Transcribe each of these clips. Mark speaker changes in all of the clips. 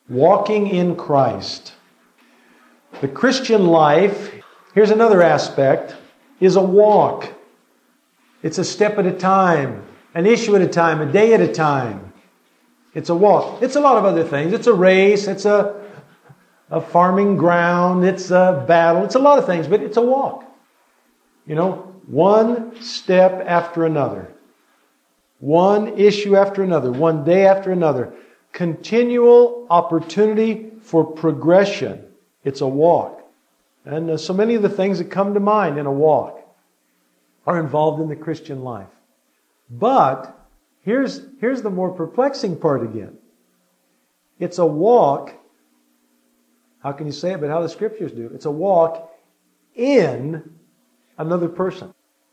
Speaker 1: Walking in Christ. The Christian life, here's another aspect, is a walk. It's a step at a time, an issue at a time, a day at a time. It's a walk. It's a lot of other things. It's a race. It's a farming ground. It's a battle. It's a lot of things, but it's a walk. You know, one step after another. One issue after another. One day after another. Continual opportunity for progression. It's a walk. And so many of the things that come to mind in a walk are involved in the Christian life. But here's the more perplexing part again. It's a walk. How can you say it? But how the Scriptures do. It's a walk in another person.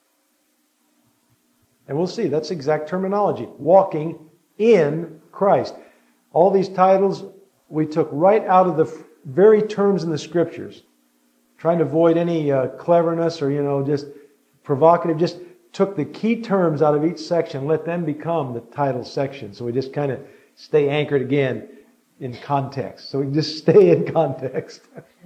Speaker 1: And we'll see. That's exact terminology. Walking in Christ. All these titles we took right out of the very terms in the Scriptures. Trying to avoid any cleverness or, just provocative. Just took the key terms out of each section, let them become the title section. So we just kind of stay anchored again in context. So we just stay in context.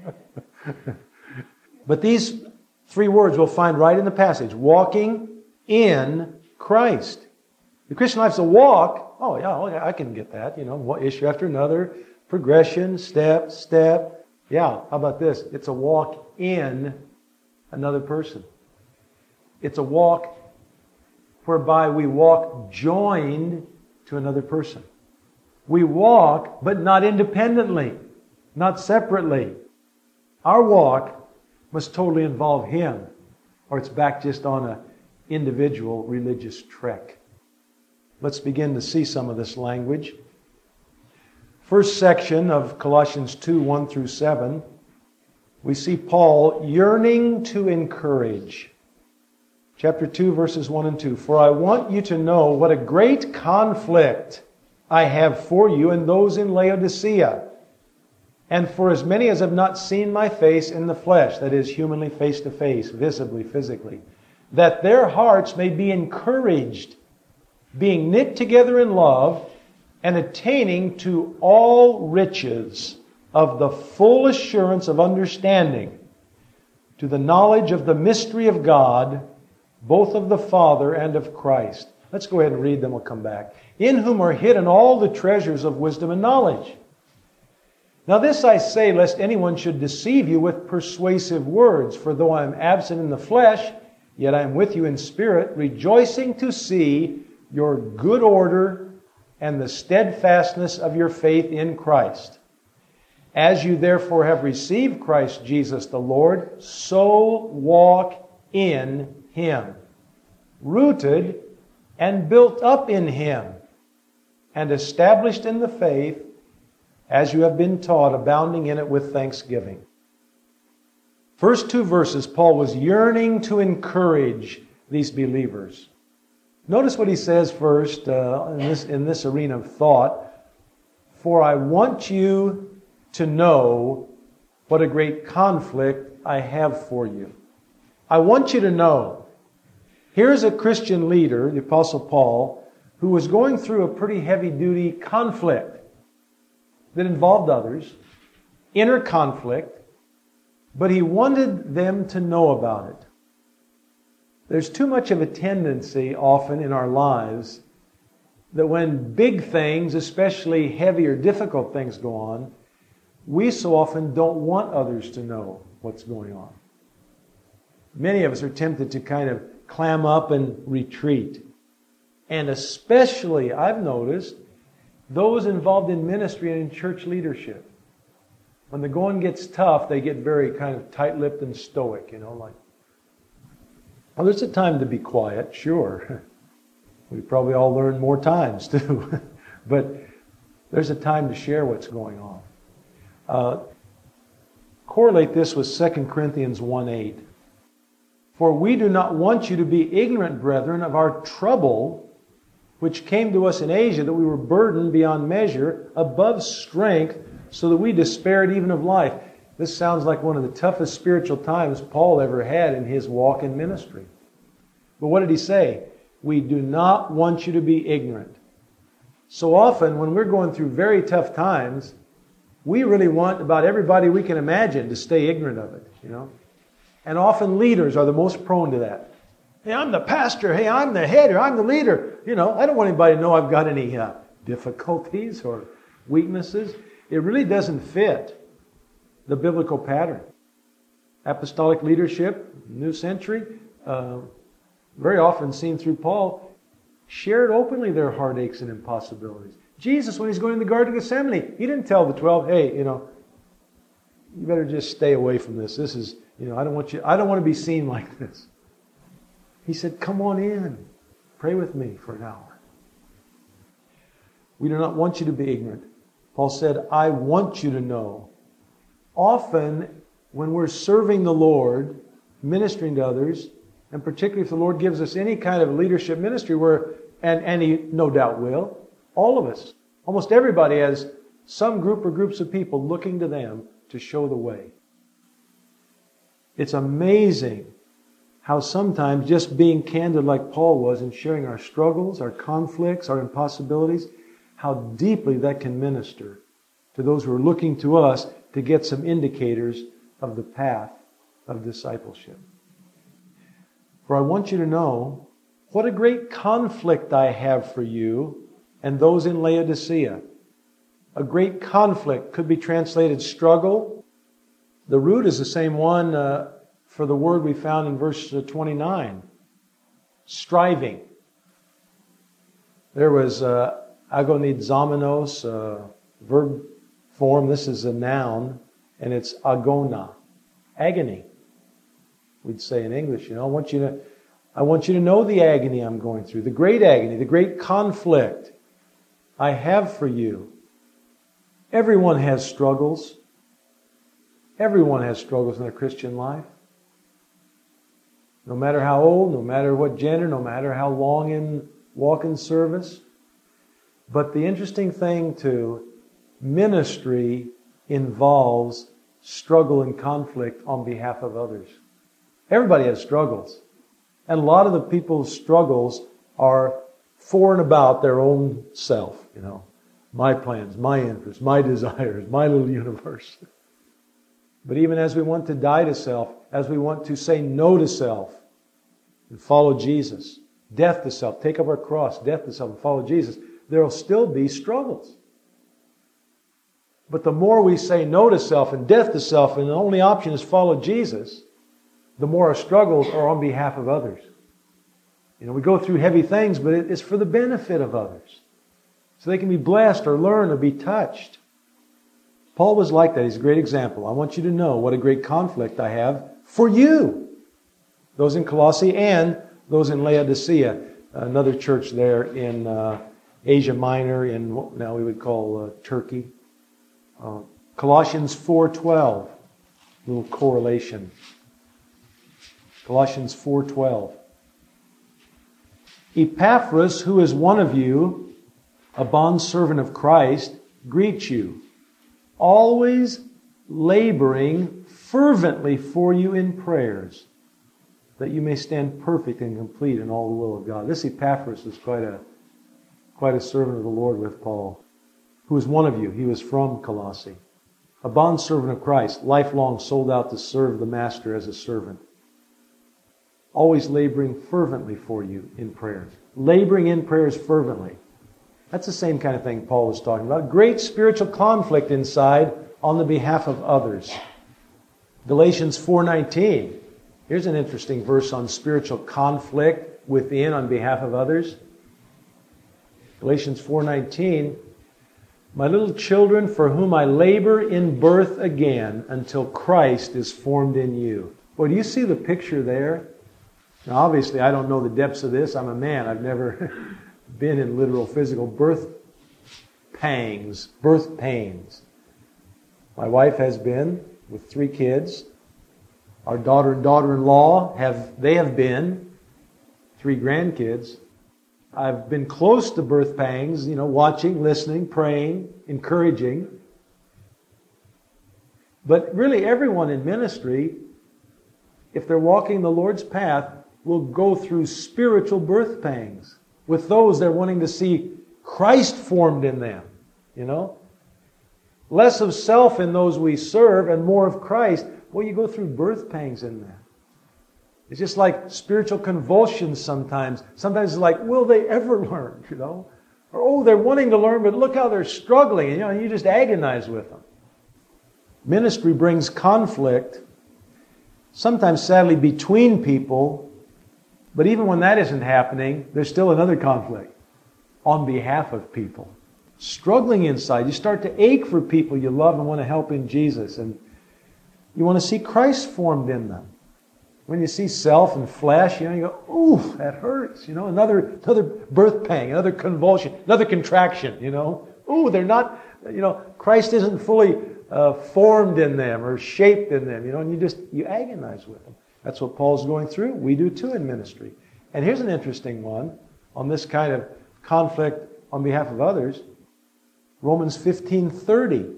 Speaker 1: But these three words we'll find right in the passage. Walking in Christ. The Christian life's a walk. Oh, yeah, I can get that. One issue after another. Progression, step. Yeah, how about this? It's a walk in another person. It's a walk whereby we walk joined to another person. We walk, but not independently, not separately. Our walk must totally involve Him, or it's back just on an individual religious trek. Let's begin to see some of this language. First section of Colossians 2, 1 through 7, we see Paul yearning to encourage. Chapter 2, verses 1 and 2. For I want you to know what a great conflict I have for you and those in Laodicea, and for as many as have not seen my face in the flesh, that is, humanly face to face, visibly, physically, that their hearts may be encouraged, being knit together in love, and attaining to all riches of the full assurance of understanding, to the knowledge of the mystery of God, both of the Father and of Christ. Let's go ahead and read them, we'll come back. In whom are hidden all the treasures of wisdom and knowledge. Now this I say, lest anyone should deceive you with persuasive words. For though I am absent in the flesh, yet I am with you in spirit, rejoicing to see your good order and the steadfastness of your faith in Christ. As you therefore have received Christ Jesus the Lord, so walk in Him, rooted and built up in Him, and established in the faith, as you have been taught, abounding in it with thanksgiving. First two verses, Paul was yearning to encourage these believers. Notice what he says first in this arena of thought. For I want you to know what a great conflict I have for you. I want you to know. Here's a Christian leader, the Apostle Paul, who was going through a pretty heavy-duty conflict that involved others, inner conflict, but he wanted them to know about it. There's too much of a tendency often in our lives that when big things, especially heavy or difficult things go on, we so often don't want others to know what's going on. Many of us are tempted to kind of clam up and retreat. And especially, I've noticed, those involved in ministry and in church leadership. When the going gets tough, they get very kind of tight-lipped and stoic, like, well, there's a time to be quiet, sure. We probably all learn more times, too. But there's a time to share what's going on. Correlate this with 2 Corinthians 1:8. For we do not want you to be ignorant, brethren, of our trouble, which came to us in Asia, that we were burdened beyond measure, above strength, so that we despaired even of life. This sounds like one of the toughest spiritual times Paul ever had in his walk in ministry. But what did he say? We do not want you to be ignorant. So often when we're going through very tough times, We really want about everybody we can imagine to stay ignorant of it, And often leaders are the most prone to that. Hey, I'm the pastor. Hey, I'm the head, or I'm the leader. I don't want anybody to know I've got any difficulties or weaknesses. It really doesn't fit the biblical pattern. Apostolic leadership, New Century, very often seen through Paul, shared openly their heartaches and impossibilities. Jesus, when he's going in the Garden of Gethsemane, he didn't tell the 12, hey, you better just stay away from this. This is, I don't want to be seen like this. He said, come on in. Pray with me for an hour. We do not want you to be ignorant. Paul said, I want you to know. Often, when we're serving the Lord, ministering to others, and particularly if the Lord gives us any kind of leadership ministry, and He no doubt will, all of us, almost everybody has some group or groups of people looking to them to show the way. It's amazing how sometimes just being candid like Paul was and sharing our struggles, our conflicts, our impossibilities, how deeply that can minister to those who are looking to us to get some indicators of the path of discipleship. For I want you to know what a great conflict I have for you and those in Laodicea. A great conflict could be translated struggle. The root is the same one for the word we found in verse 29. Striving. There was agonizamenos, verb form. This is a noun, and it's agona, agony. We'd say in English, I want you to know the agony I'm going through, the great agony, the great conflict I have for you. Everyone has struggles. Everyone has struggles in their Christian life. No matter how old, no matter what gender, no matter how long in walk in service. But the interesting thing too, ministry involves struggle and conflict on behalf of others. Everybody has struggles. And a lot of the people's struggles are for and about their own self, My plans, my interests, my desires, my little universe. But even as we want to die to self, as we want to say no to self and follow Jesus, death to self, take up our cross, death to self and follow Jesus, there will still be struggles. But the more we say no to self and death to self and the only option is follow Jesus, the more our struggles are on behalf of others. We go through heavy things, but it's for the benefit of others. So they can be blessed or learn or be touched. Paul was like that. He's a great example. I want you to know what a great conflict I have for you. Those in Colossae and those in Laodicea, another church there in Asia Minor, in what now we would call Turkey. Colossians 4:12, little correlation. Colossians 4:12. Epaphras, who is one of you, a bondservant of Christ, greets you, always laboring fervently for you in prayers, that you may stand perfect and complete in all the will of God. This Epaphras was quite a servant of the Lord with Paul, who was one of you. He was from Colossae. A bondservant of Christ, lifelong sold out to serve the Master as a servant. Always laboring fervently for you in prayers. Laboring in prayers fervently. That's the same kind of thing Paul was talking about. Great spiritual conflict inside on the behalf of others. Galatians 4:19. Here's an interesting verse on spiritual conflict within on behalf of others. Galatians 4:19. My little children, for whom I labor in birth again until Christ is formed in you. Boy, do you see the picture there? Now, obviously, I don't know the depths of this. I'm a man. I've never been in literal physical birth pangs, birth pains. My wife has been with 3 kids. Our daughter and daughter-in-law have been 3 grandkids. I've been close to birth pangs, watching, listening, praying, encouraging. But really everyone in ministry, if they're walking the Lord's path, will go through spiritual birth pangs with those they're wanting to see Christ formed in them, less of self in those we serve and more of Christ, well, you go through birth pangs in that. It's just like spiritual convulsions sometimes. Sometimes it's like, will they ever learn, Or, oh, they're wanting to learn, but look how they're struggling. And, you just agonize with them. Ministry brings conflict, sometimes sadly between people, but even when that isn't happening, there's still another conflict on behalf of people. Struggling inside. You start to ache for people you love and want to help in Jesus. And you want to see Christ formed in them. When you see self and flesh, you go, ooh, that hurts. Another birth pang, another convulsion, another contraction, Ooh, they're not, Christ isn't fully formed in them or shaped in them, and you agonize with them. That's what Paul's going through. We do too in ministry. And here's an interesting one on this kind of conflict on behalf of others. Romans 15:30.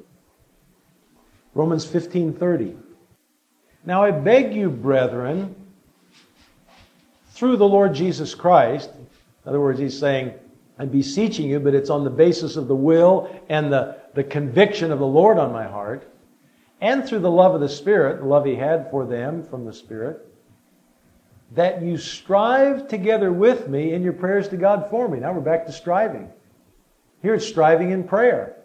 Speaker 1: Romans 15:30. Now I beg you, brethren, through the Lord Jesus Christ, in other words, he's saying, I'm beseeching you, but it's on the basis of the will and the conviction of the Lord on my heart, and through the love of the Spirit, the love he had for them from the Spirit, that you strive together with me in your prayers to God for me. Now we're back to striving. Here it's striving in prayer.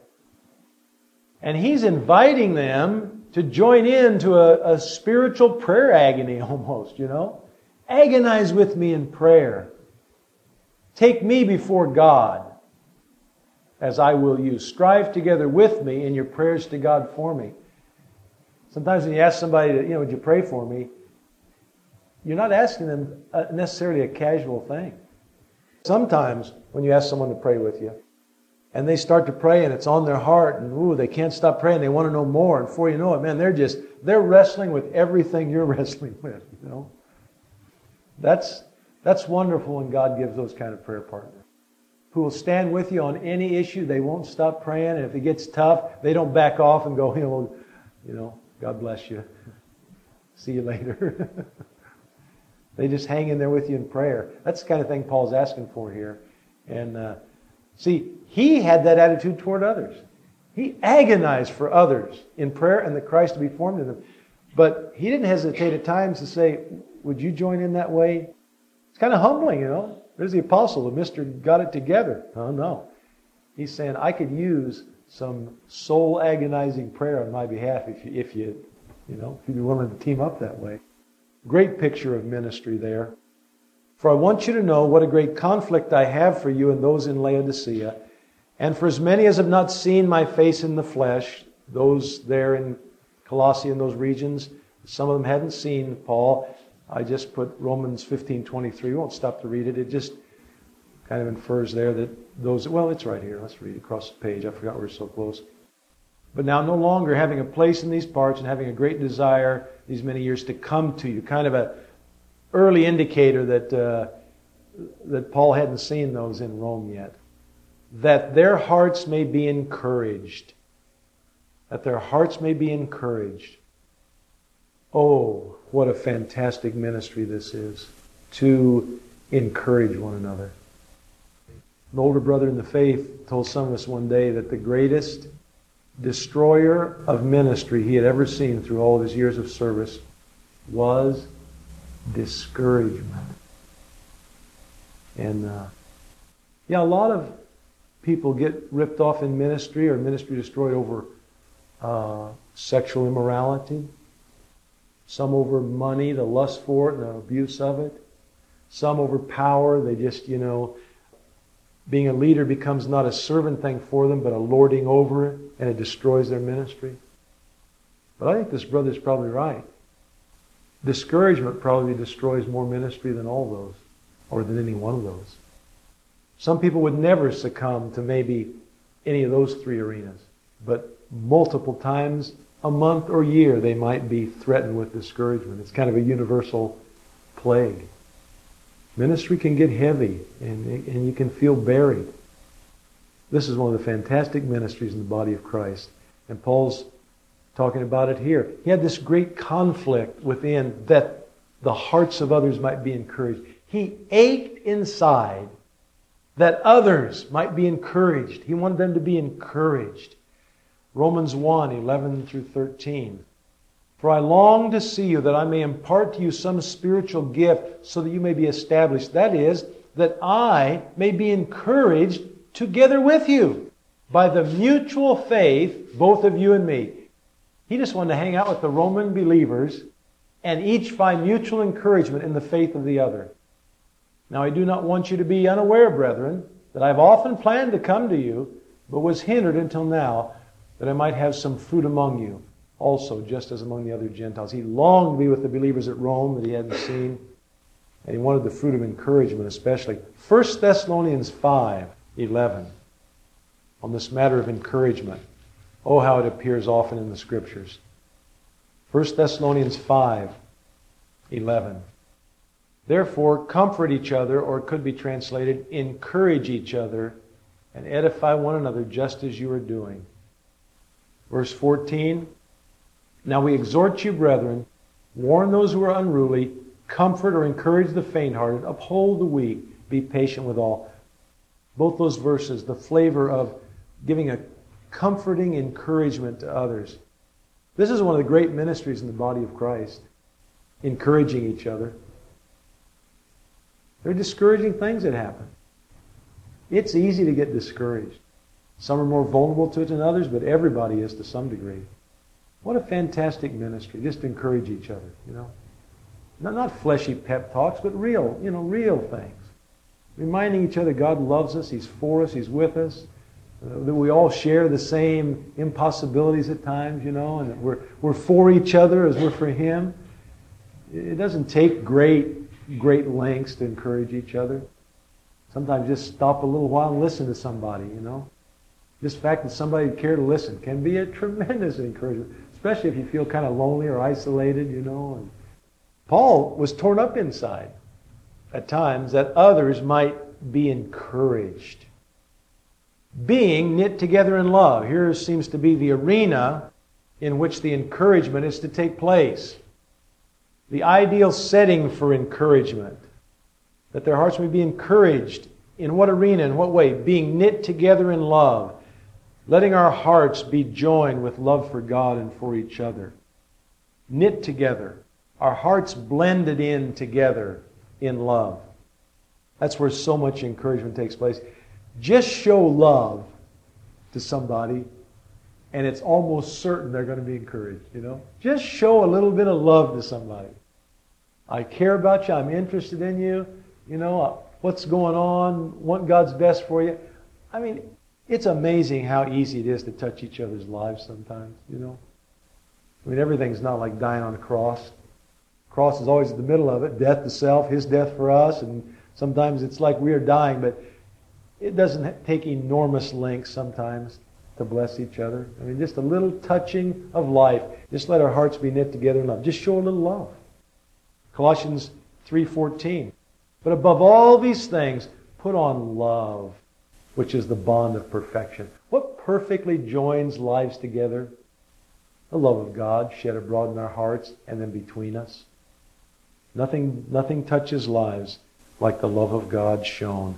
Speaker 1: And he's inviting them to join into a spiritual prayer agony almost, Agonize with me in prayer. Take me before God as I will you. Strive together with me in your prayers to God for me. Sometimes when you ask somebody, would you pray for me? You're not asking them necessarily a casual thing. Sometimes when you ask someone to pray with you, and they start to pray and it's on their heart and they can't stop praying, they want to know more, and before you know it, man, they're wrestling with everything you're wrestling with, That's wonderful when God gives those kind of prayer partners who will stand with you on any issue. They won't stop praying, and if it gets tough, they don't back off and go, God bless you. See you later. They just hang in there with you in prayer. That's the kind of thing Paul's asking for here. And see, he had that attitude toward others. He agonized for others in prayer and the Christ to be formed in them. But he didn't hesitate at times to say, would you join in that way? It's kind of humbling, There's the apostle, the Mr. got it together. Oh, no. He's saying, I could use some soul agonizing prayer on my behalf if you'd be willing to team up that way. Great picture of ministry there. For I want you to know what a great conflict I have for you and those in Laodicea, and for as many as have not seen my face in the flesh, those there in Colossae and those regions, some of them hadn't seen Paul. I just put Romans 15:23. We won't stop to read it. It just kind of infers there that those, it's right here. Let's read across the page. I forgot we were so close. But now no longer having a place in these parts and having a great desire these many years to come to you. Kind of a early indicator that Paul hadn't seen those in Rome yet. That their hearts may be encouraged. That their hearts may be encouraged. Oh, what a fantastic ministry this is. To encourage one another. An older brother in the faith told some of us one day that the greatest destroyer of ministry he had ever seen through all of his years of service was discouragement. And a lot of people get ripped off in ministry or ministry destroyed over sexual immorality. Some over money, the lust for it and the abuse of it. Some over power. They just, being a leader becomes not a servant thing for them, but a lording over it, and it destroys their ministry. But I think this brother's probably right. Discouragement probably destroys more ministry than all those, or than any one of those. Some people would never succumb to maybe any of those three arenas, but multiple times a month or year they might be threatened with discouragement. It's kind of a universal plague. Ministry can get heavy, and you can feel buried. This is one of the fantastic ministries in the body of Christ. And Paul's talking about it here. He had this great conflict within that the hearts of others might be encouraged. He ached inside that others might be encouraged. He wanted them to be encouraged. Romans 1, 11 through 13. For I long to see you, that I may impart to you some spiritual gift, so that you may be established. That is, that I may be encouraged together with you by the mutual faith, both of you and me. He just wanted to hang out with the Roman believers and each find mutual encouragement in the faith of the other. Now I do not want you to be unaware, brethren, that I have often planned to come to you, but was hindered until now, that I might have some fruit among you, also, just as among the other Gentiles. He longed to be with the believers at Rome that he hadn't seen, and he wanted the fruit of encouragement especially. 1 Thessalonians 5:11, on this matter of encouragement. Oh, how it appears often in the Scriptures. 1 Thessalonians 5:11. Therefore, comfort each other, or it could be translated, encourage each other, and edify one another just as you are doing. Verse 14. Now we exhort you, brethren, warn those who are unruly, comfort or encourage the faint-hearted, uphold the weak, be patient with all. Both those verses, the flavor of giving a comforting encouragement to others. This is one of the great ministries in the body of Christ, encouraging each other. There are discouraging things that happen. It's easy to get discouraged. Some are more vulnerable to it than others, but everybody is to some degree. What a fantastic ministry, just to encourage each other, you know. Not fleshy pep talks, but real things. Reminding each other God loves us, He's for us, He's with us, that we all share the same impossibilities at times, you know, and that we're for each other as we're for Him. It doesn't take great lengths to encourage each other. Sometimes just stop a little while and listen to somebody, you know. Just the fact that somebody would care to listen can be a tremendous encouragement, especially if you feel kind of lonely or isolated, you know. And Paul was torn up inside at times that others might be encouraged. Being knit together in love. Here seems to be the arena in which the encouragement is to take place. The ideal setting for encouragement. That their hearts may be encouraged. In what arena? In what way? Being knit together in love. Letting our hearts be joined with love for God and for each other. Knit together. Our hearts blended in together in love. That's where so much encouragement takes place. Just show love to somebody, and it's almost certain they're going to be encouraged, you know. Just show a little bit of love to somebody. I care about you. I'm interested in you. You know, what's going on? Want God's best for you. I mean, it's amazing how easy it is to touch each other's lives sometimes, you know. I mean, everything's not like dying on a cross. The cross is always in the middle of it. Death to self, His death for us. And sometimes it's like we are dying, but it doesn't take enormous lengths sometimes to bless each other. I mean, just a little touching of life. Just let our hearts be knit together in love. Just show a little love. Colossians 3:14. But above all these things, put on love, which is the bond of perfection. What perfectly joins lives together? The love of God shed abroad in our hearts and then between us. Nothing touches lives like the love of God shown.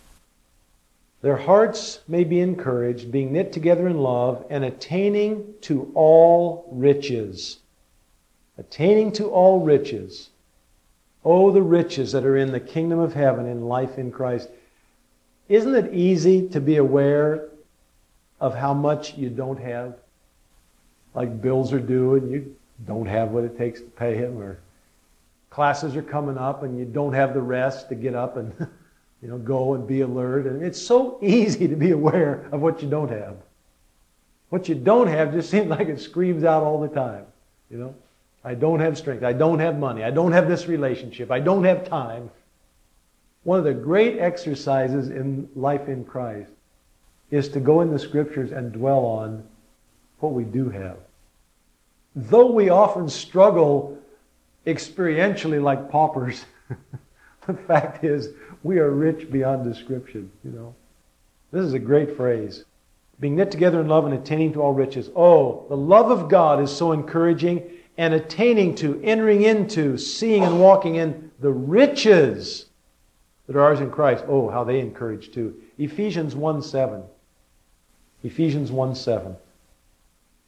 Speaker 1: Their hearts may be encouraged, being knit together in love, and attaining to all riches. Attaining to all riches. Oh, the riches that are in the kingdom of heaven in life in Christ. Isn't it easy to be aware of how much you don't have? Like bills are due and you don't have what it takes to pay them, or classes are coming up and you don't have the rest to get up and go and be alert. And it's so easy to be aware of what you don't have. What you don't have just seems like it screams out all the time. You know, I don't have strength. I don't have money. I don't have this relationship. I don't have time. One of the great exercises in life in Christ is to go in the Scriptures and dwell on what we do have. Though we often struggle experientially like paupers, the fact is we are rich beyond description, you know. This is a great phrase. Being knit together in love and attaining to all riches. Oh, the love of God is so encouraging, and attaining to, entering into, seeing and walking in the riches that are ours in Christ. Oh, how they encourage too. Ephesians 1:7. Ephesians 1:7.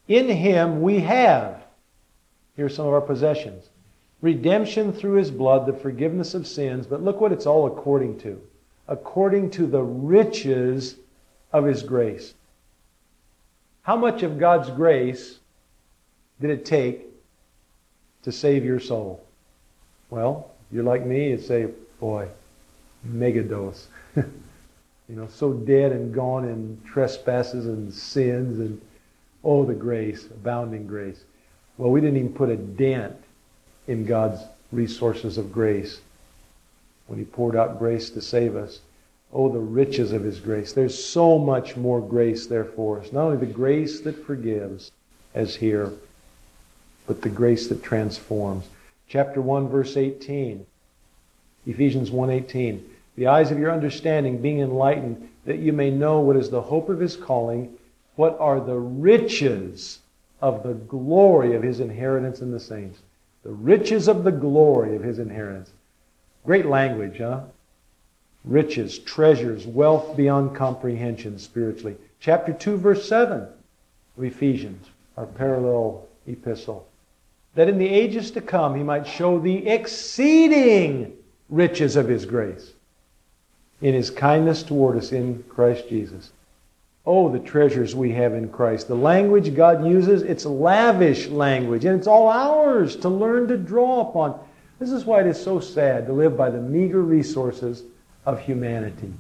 Speaker 1: In Him we have, here's some of our possessions, redemption through His blood, the forgiveness of sins. But look what it's all according to. According to the riches of His grace. How much of God's grace did it take to save your soul? Well, if you're like me, you'd say, boy, mega dose. So dead and gone in trespasses and sins, and oh, the grace, abounding grace. Well, we didn't even put a dent in God's resources of grace when He poured out grace to save us. Oh, the riches of His grace. There's so much more grace there for us. Not only the grace that forgives, as here, but the grace that transforms. Chapter 1, verse 18. Ephesians 1:18. The eyes of your understanding being enlightened, that you may know what is the hope of His calling, what are the riches of the glory of His inheritance in the saints. The riches of the glory of His inheritance. Great language, huh? Riches, treasures, wealth beyond comprehension spiritually. Chapter 2, verse 7 of Ephesians, our parallel epistle. That in the ages to come He might show the exceeding riches of His grace in His kindness toward us in Christ Jesus. Oh, the treasures we have in Christ. The language God uses, it's lavish language, and it's all ours to learn to draw upon. This is why it is so sad to live by the meager resources of humanity.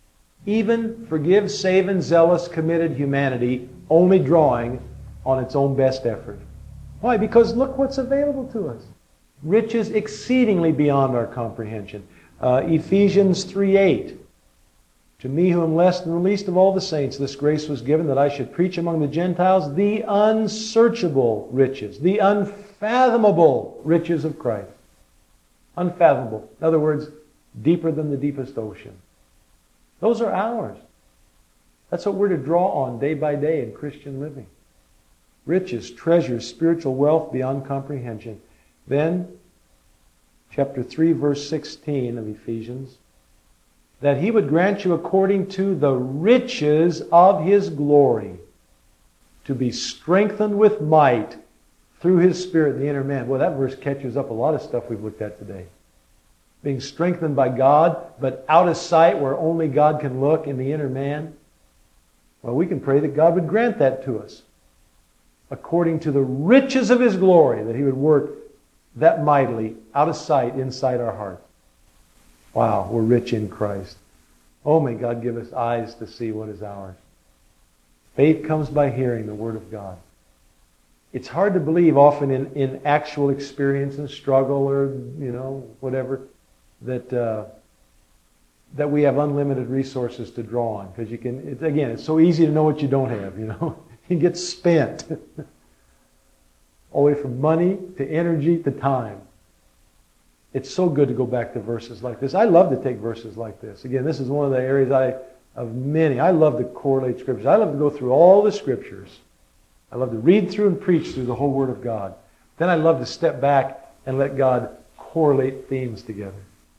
Speaker 1: Even forgive, save, and zealous, committed humanity only drawing on its own best effort. Why? Because look what's available to us. Riches exceedingly beyond our comprehension. Ephesians 3:8. To me who am less than the least of all the saints, this grace was given that I should preach among the Gentiles the unsearchable riches, the unfathomable riches of Christ. Unfathomable. In other words, deeper than the deepest ocean. Those are ours. That's what we're to draw on day by day in Christian living. Riches, treasures, spiritual wealth beyond comprehension. Then, chapter 3, verse 16 of Ephesians, that He would grant you according to the riches of His glory, to be strengthened with might through His Spirit in the inner man. Well, that verse catches up a lot of stuff we've looked at today. Being strengthened by God, but out of sight where only God can look in the inner man. Well, we can pray that God would grant that to us. According to the riches of His glory, that He would work that mightily, out of sight, inside our heart. Wow, we're rich in Christ. Oh, may God give us eyes to see what is ours. Faith comes by hearing the Word of God. It's hard to believe often in actual experience and struggle or, whatever, that we have unlimited resources to draw on. Because it's so easy to know what you don't have, You get spent. All the way from money to energy to time. It's so good to go back to verses like this. I love to take verses like this. Again, this is one of the areas of many. I love to correlate Scriptures. I love to go through all the Scriptures. I love to read through and preach through the whole Word of God. Then I love to step back and let God correlate themes together.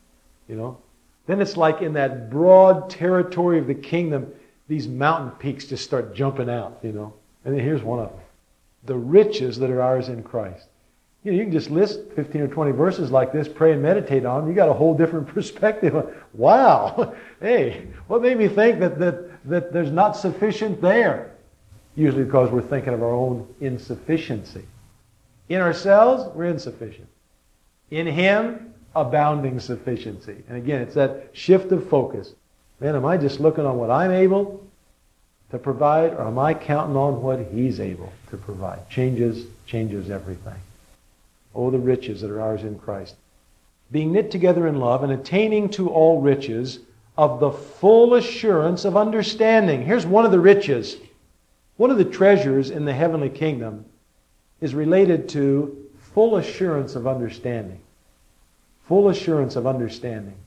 Speaker 1: Then it's like in that broad territory of the kingdom, these mountain peaks just start jumping out, And then here's one of them. The riches that are ours in Christ. You can just list 15 or 20 verses like this, pray and meditate on them. You got a whole different perspective. Wow! Hey, what made me think that there's not sufficient there? Usually because we're thinking of our own insufficiency. In ourselves, we're insufficient. In Him, abounding sufficiency. And again, it's that shift of focus. Man, am I just looking on what I'm able to provide, or am I counting on what He's able to provide? Changes everything. Oh, the riches that are ours in Christ. Being knit together in love and attaining to all riches of the full assurance of understanding. Here's one of the riches. One of the treasures in the heavenly kingdom is related to full assurance of understanding. Full assurance of understanding.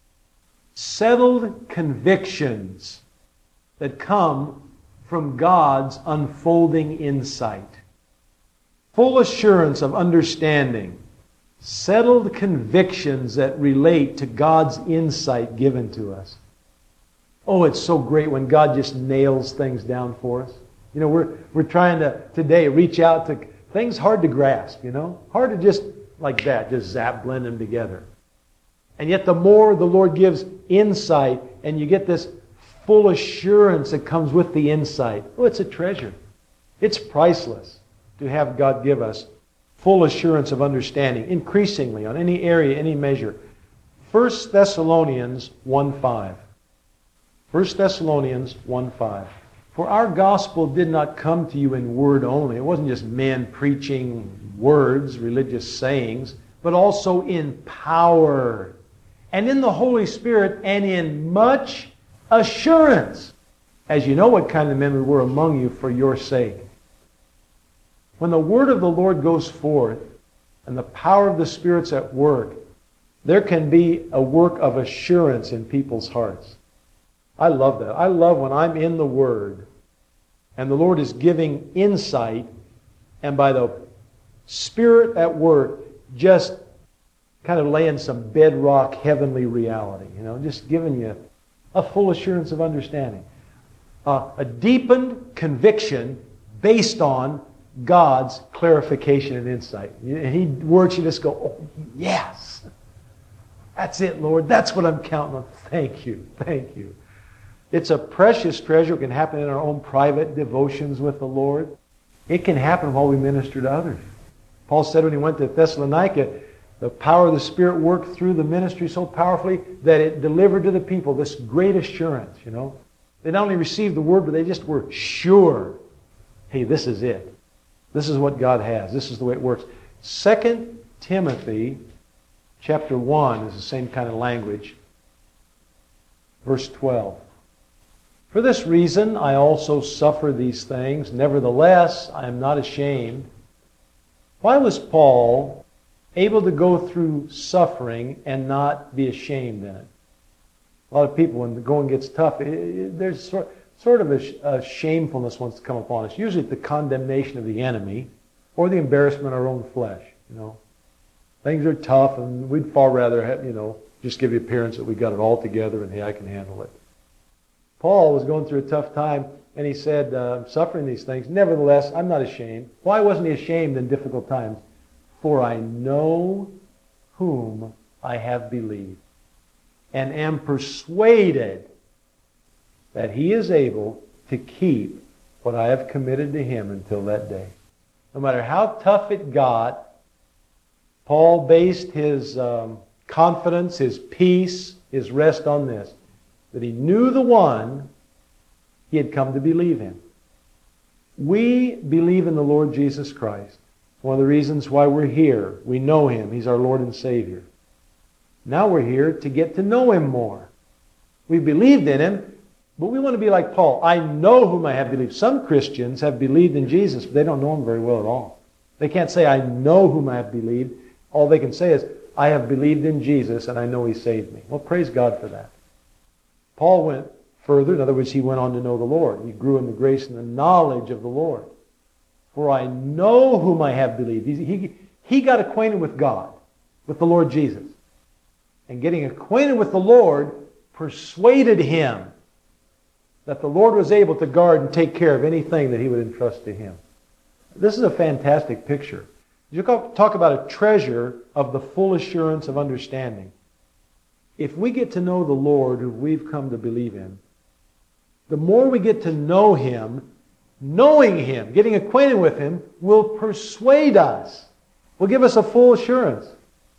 Speaker 1: Settled convictions that come from God's unfolding insight. Full assurance of understanding. Settled convictions that relate to God's insight given to us. Oh, it's so great when God just nails things down for us. You know, we're trying to today reach out to things hard to grasp, you know. Hard to just like that, just zap, blend them together. And yet the more the Lord gives insight and you get this full assurance that comes with the insight, oh, it's a treasure. It's priceless to have God give us full assurance of understanding, increasingly on any area, any measure. 1 Thessalonians 1:5. 1 Thessalonians 1:5. For our gospel did not come to you in word only. It wasn't just men preaching words, religious sayings, but also in power and in the Holy Spirit and in much assurance, as you know what kind of men we were among you for your sake. When the word of the Lord goes forth and the power of the Spirit's at work, there can be a work of assurance in people's hearts. I love that. I love when I'm in the Word and the Lord is giving insight and by the Spirit at work just kind of laying some bedrock heavenly reality. You know, just giving you a full assurance of understanding. A deepened conviction based on God's clarification and insight. And He works, you just go, oh, yes. That's it, Lord. That's what I'm counting on. Thank you. Thank you. It's a precious treasure. It can happen in our own private devotions with the Lord. It can happen while we minister to others. Paul said when he went to Thessalonica, the power of the Spirit worked through the ministry so powerfully that it delivered to the people this great assurance, you know. They not only received the word, but they just were sure. Hey, this is it. This is what God has. This is the way it works. 2 Timothy chapter 1 is the same kind of language. Verse 12. For this reason I also suffer these things. Nevertheless, I am not ashamed. Why was Paul able to go through suffering and not be ashamed in it? A lot of people, when the going gets tough, there's sort of a shamefulness wants to come upon us. Usually it's the condemnation of the enemy or the embarrassment of our own flesh. You know, things are tough and we'd far rather have, you know, just give the appearance that we got it all together and hey, I can handle it. Paul was going through a tough time and he said, I'm suffering these things. Nevertheless, I'm not ashamed. Why wasn't he ashamed in difficult times? For I know whom I have believed and am persuaded that he is able to keep what I have committed to him until that day. No matter how tough it got, Paul based his confidence, his peace, his rest on this, that he knew the one he had come to believe in. We believe in the Lord Jesus Christ. One of the reasons why we're here. We know Him. He's our Lord and Savior. Now we're here to get to know Him more. We believed in Him, but we want to be like Paul. I know whom I have believed. Some Christians have believed in Jesus, but they don't know Him very well at all. They can't say, I know whom I have believed. All they can say is, I have believed in Jesus and I know He saved me. Well, praise God for that. Paul went further. In other words, he went on to know the Lord. He grew in the grace and the knowledge of the Lord. For I know whom I have believed. He got acquainted with God, with the Lord Jesus. And getting acquainted with the Lord persuaded him that the Lord was able to guard and take care of anything that He would entrust to him. This is a fantastic picture. You talk about a treasure of the full assurance of understanding. If we get to know the Lord who we've come to believe in, the more we get to know Him, knowing Him, getting acquainted with Him, will persuade us, will give us a full assurance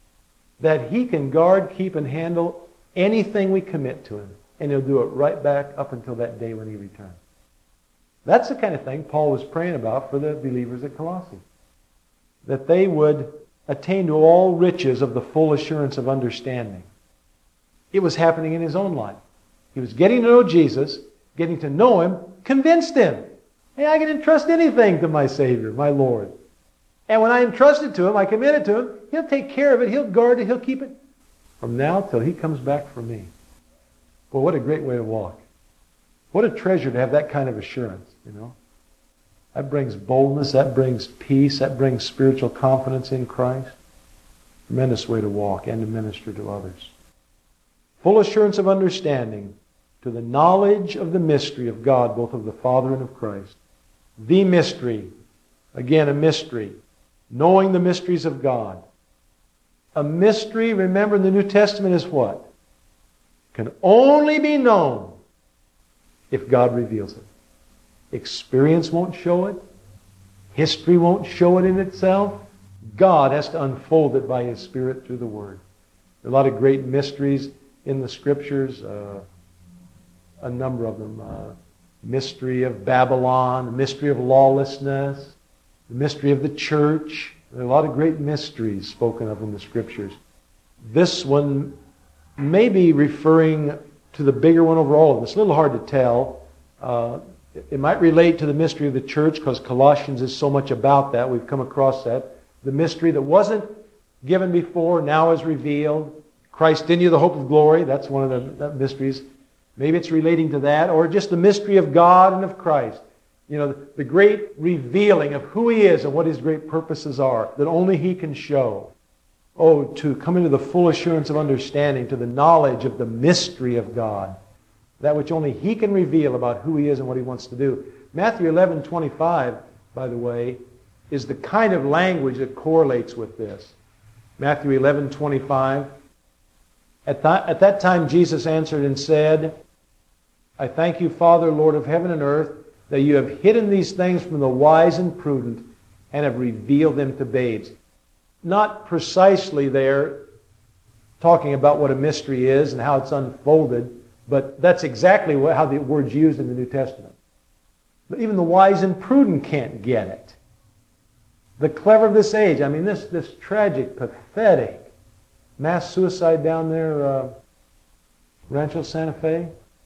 Speaker 1: that He can guard, keep, and handle anything we commit to Him. And He'll do it right back up until that day when He returns. That's the kind of thing Paul was praying about for the believers at Colossae. That they would attain to all riches of the full assurance of understanding. It was happening in his own life. He was getting to know Jesus, getting to know Him, convinced him. Hey, I can entrust anything to my Savior, my Lord. And when I entrust it to Him, I commit it to Him, He'll take care of it, He'll guard it, He'll keep it from now till He comes back for me. Well, what a great way to walk. What a treasure to have that kind of assurance, you know. That brings boldness, that brings peace, that brings spiritual confidence in Christ. Tremendous way to walk and to minister to others. Full assurance of understanding to the knowledge of the mystery of God, both of the Father and of Christ, The mystery. Again, a mystery. Knowing the mysteries of God. A mystery, remember in the New Testament, is what? Can only be known if God reveals it. Experience won't show it. History won't show it in itself. God has to unfold it by His Spirit through the Word. There are a lot of great mysteries in the Scriptures. A number of them. Mystery of Babylon, the mystery of lawlessness, the mystery of the church. There are a lot of great mysteries spoken of in the Scriptures. This one may be referring to the bigger one over all of them. It's a little hard to tell. It might relate to the mystery of the church because Colossians is so much about that. We've come across that. The mystery that wasn't given before, now is revealed. Christ in you, the hope of glory. That's one of the mysteries. Maybe it's relating to that. Or just the mystery of God and of Christ. You know, the great revealing of who He is and what His great purposes are that only He can show. Oh, to come into the full assurance of understanding, to the knowledge of the mystery of God. That which only He can reveal about who He is and what He wants to do. Matthew 11:25, by the way, is the kind of language that correlates with this. Matthew 11:25. At that time Jesus answered and said, I thank you, Father, Lord of heaven and earth, that you have hidden these things from the wise and prudent and have revealed them to babes. Not precisely there talking about what a mystery is and how it's unfolded, but that's exactly how the word's used in the New Testament. But even the wise and prudent can't get it. The clever of this age, I mean, this tragic, pathetic mass suicide down there, Rancho Santa Fe.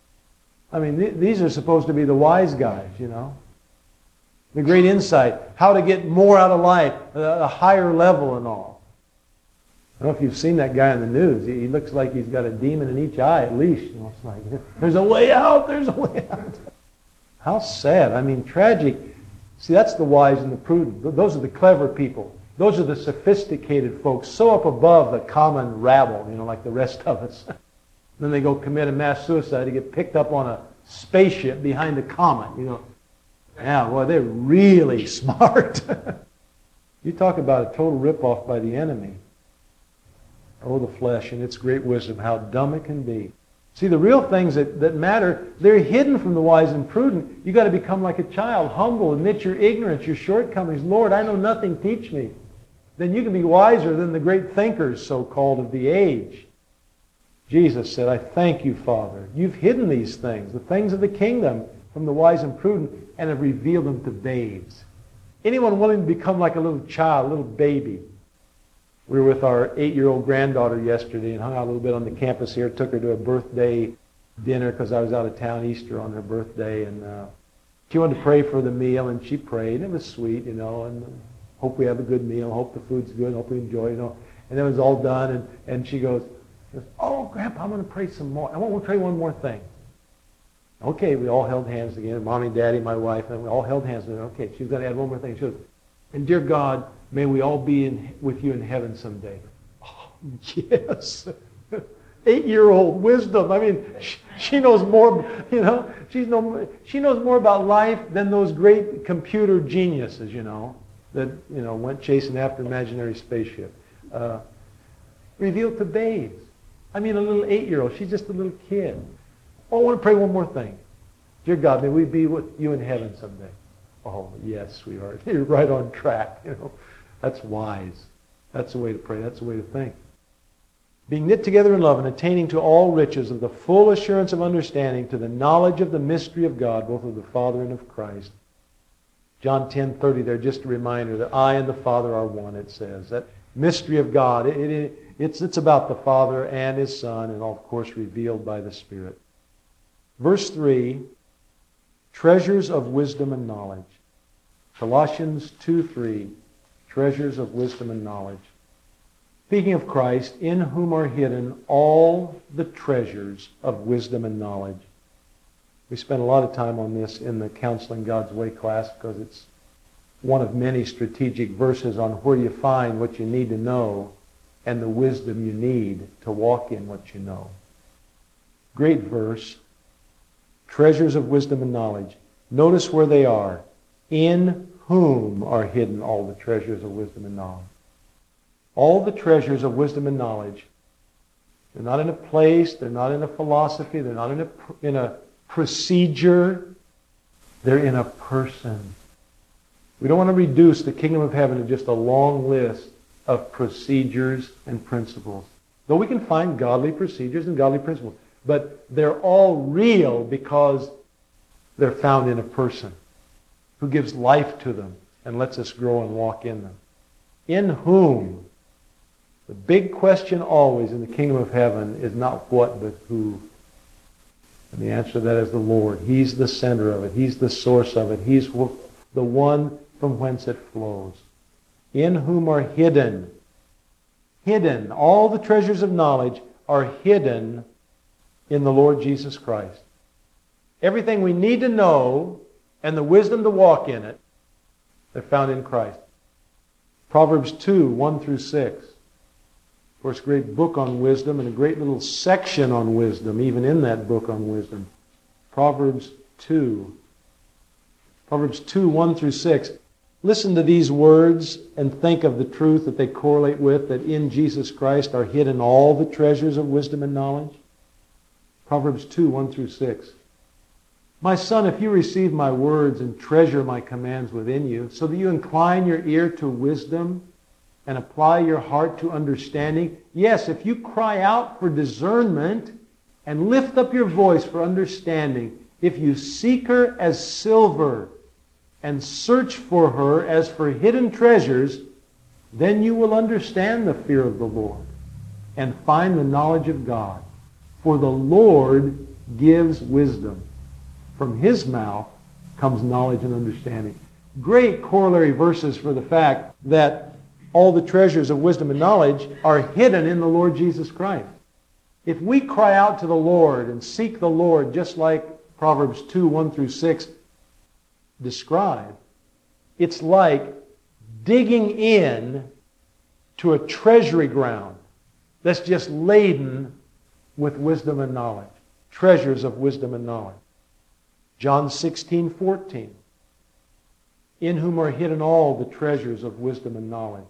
Speaker 1: I mean, these are supposed to be the wise guys, you know. The great insight, how to get more out of life, a higher level and all. I don't know if you've seen that guy on the news. He looks like he's got a demon in each eye at least. You know, it's like, there's a way out, there's a way out. How sad. I mean, tragic. See, that's the wise and the prudent. Those are the clever people. Those are the sophisticated folks, so up above the common rabble, you know, like the rest of us. Then they go commit a mass suicide to get picked up on a spaceship behind a comet, you know. Yeah, boy, they're really smart. You talk about a total ripoff by the enemy. Oh, the flesh and its great wisdom, how dumb it can be. See, the real things that matter, they're hidden from the wise and prudent. You've got to become like a child, humble, admit your ignorance, your shortcomings. Lord, I know nothing, teach me. Then you can be wiser than the great thinkers, so-called, of the age. Jesus said, I thank you, Father. You've hidden these things, the things of the kingdom, from the wise and prudent, and have revealed them to babes. Anyone willing to become like a little child, a little baby? We were with our 8-year-old granddaughter yesterday and hung out a little bit on the campus here. Took her to a birthday dinner because I was out of town Easter on her birthday. And she wanted to pray for the meal, and she prayed. And it was sweet, you know, and hope we have a good meal, hope the food's good, hope we enjoy, you know. And then it was all done, and she goes, oh, Grandpa, I'm going to pray some more. I want to pray one more thing. Okay, we all held hands again, Mommy, Daddy, my wife, and we all held hands. And okay, she's going to add one more thing. She goes, and dear God, may we all be with you in heaven someday. Oh, yes. 8-year-old wisdom. I mean, she knows more, you know. She knows more about life than those great computer geniuses, you know, that, you know, went chasing after imaginary spaceship. Revealed to babes. I mean, a little 8-year-old. She's just a little kid. Oh, I want to pray one more thing. Dear God, may we be with you in heaven someday. Oh, yes, sweetheart. You're right on track, you know. That's wise. That's the way to pray. That's the way to think. Being knit together in love and attaining to all riches of the full assurance of understanding, to the knowledge of the mystery of God, both of the Father and of Christ. John 10:30 there, just a reminder that I and the Father are one, it says. That mystery of God, it's about the Father and His Son, and of course revealed by the Spirit. Verse 3, treasures of wisdom and knowledge. Colossians 2:3, treasures of wisdom and knowledge. Speaking of Christ, in whom are hidden all the treasures of wisdom and knowledge. We spent a lot of time on this in the Counseling God's Way class because it's one of many strategic verses on where you find what you need to know and the wisdom you need to walk in what you know. Great verse. Treasures of wisdom and knowledge. Notice where they are. In whom are hidden all the treasures of wisdom and knowledge. All the treasures of wisdom and knowledge. They're not in a place, they're not in a philosophy, they're not in a procedure. They're in a person. We don't want to reduce the kingdom of heaven to just a long list of procedures and principles. Though we can find godly procedures and godly principles. But they're all real because they're found in a person who gives life to them and lets us grow and walk in them. In whom? The big question always in the kingdom of heaven is not what, but who. And the answer to that is the Lord. He's the center of it. He's the source of it. He's the one from whence it flows. In whom are hidden. Hidden. All the treasures of knowledge are hidden in the Lord Jesus Christ. Everything we need to know and the wisdom to walk in it, they're found in Christ. Proverbs 2, 1 through 6. Of course, a great book on wisdom and a great little section on wisdom, even in that book on wisdom. Proverbs 2. Proverbs 2, 1 through 6. Listen to these words and think of the truth that they correlate with, that in Jesus Christ are hidden all the treasures of wisdom and knowledge. Proverbs 2, 1 through 6. My son, if you receive my words and treasure my commands within you, so that you incline your ear to wisdom and apply your heart to understanding. Yes, if you cry out for discernment and lift up your voice for understanding, if you seek her as silver and search for her as for hidden treasures, then you will understand the fear of the Lord and find the knowledge of God. For the Lord gives wisdom. From His mouth comes knowledge and understanding. Great corollary verses for the fact that all the treasures of wisdom and knowledge are hidden in the Lord Jesus Christ. If we cry out to the Lord and seek the Lord, just like Proverbs 2, 1 through 6 describe, it's like digging in to a treasury ground that's just laden with wisdom and knowledge. Treasures of wisdom and knowledge. John 16, 14. In whom are hidden all the treasures of wisdom and knowledge.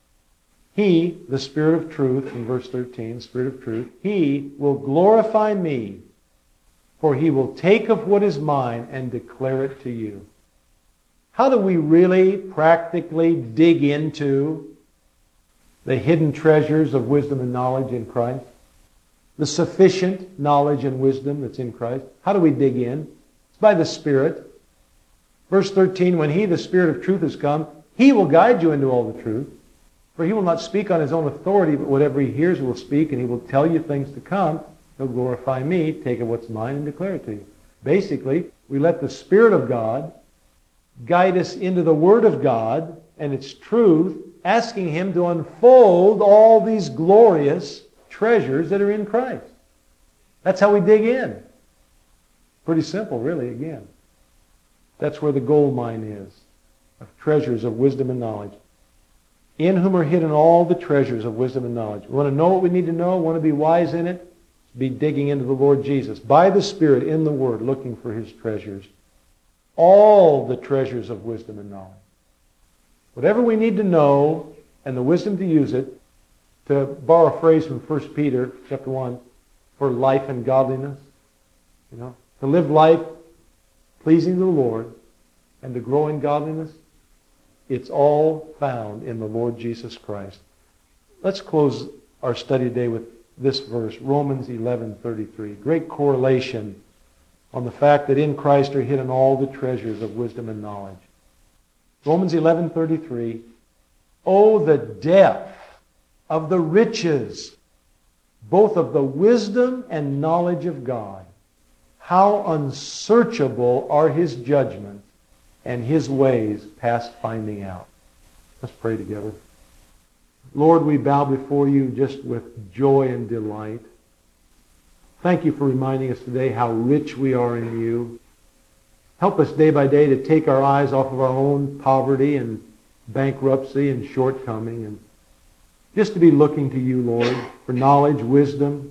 Speaker 1: He, the Spirit of truth, in verse 13, Spirit of truth, He will glorify me, for He will take of what is mine and declare it to you. How do we really practically dig into the hidden treasures of wisdom and knowledge in Christ? The sufficient knowledge and wisdom that's in Christ. How do we dig in? It's by the Spirit. Verse 13, when He, the Spirit of truth, has come, He will guide you into all the truth. For He will not speak on His own authority, but whatever He hears will speak, and He will tell you things to come. He'll glorify me, take of what's mine, and declare it to you. Basically, we let the Spirit of God guide us into the Word of God and its truth, asking Him to unfold all these glorious treasures that are in Christ. That's how we dig in. Pretty simple, really, again. That's where the gold mine is, of treasures of wisdom and knowledge. In whom are hidden all the treasures of wisdom and knowledge. We want to know what we need to know, want to be wise in it, be digging into the Lord Jesus. By the Spirit, in the Word, looking for His treasures. All the treasures of wisdom and knowledge. Whatever we need to know, and the wisdom to use it, to borrow a phrase from 1 Peter chapter 1, for life and godliness. To live life pleasing to the Lord and to grow in godliness. It's all found in the Lord Jesus Christ. Let's close our study today with this verse, Romans 11:33. Great correlation on the fact that in Christ are hidden all the treasures of wisdom and knowledge. Romans 11:33. Oh, the depth of the riches, both of the wisdom and knowledge of God. How unsearchable are His judgments, and His ways past finding out. Let's pray together. Lord, we bow before You just with joy and delight. Thank You for reminding us today how rich we are in You. Help us day by day to take our eyes off of our own poverty and bankruptcy and shortcoming, and just to be looking to You, Lord, for knowledge, wisdom,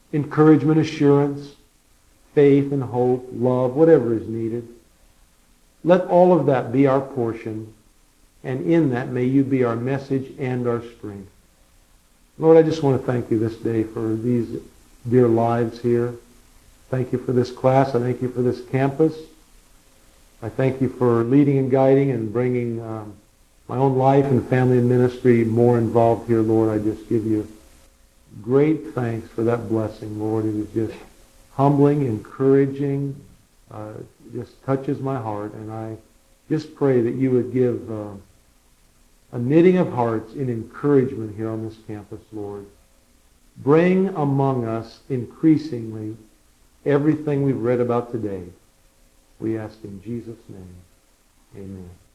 Speaker 1: encouragement, assurance, faith and hope, love, whatever is needed. Let all of that be our portion, and in that may you be our message and our strength. Lord, I just want to thank you this day for these dear lives here. Thank you for this class. I thank you for this campus. I thank you for leading and guiding and bringing my own life and family and ministry more involved here, Lord. I just give you great thanks for that blessing, Lord. It is just humbling, encouraging, just touches my heart. And I just pray that you would give a knitting of hearts in encouragement here on this campus, Lord. Bring among us increasingly everything we've read about today. We ask in Jesus' name. Amen.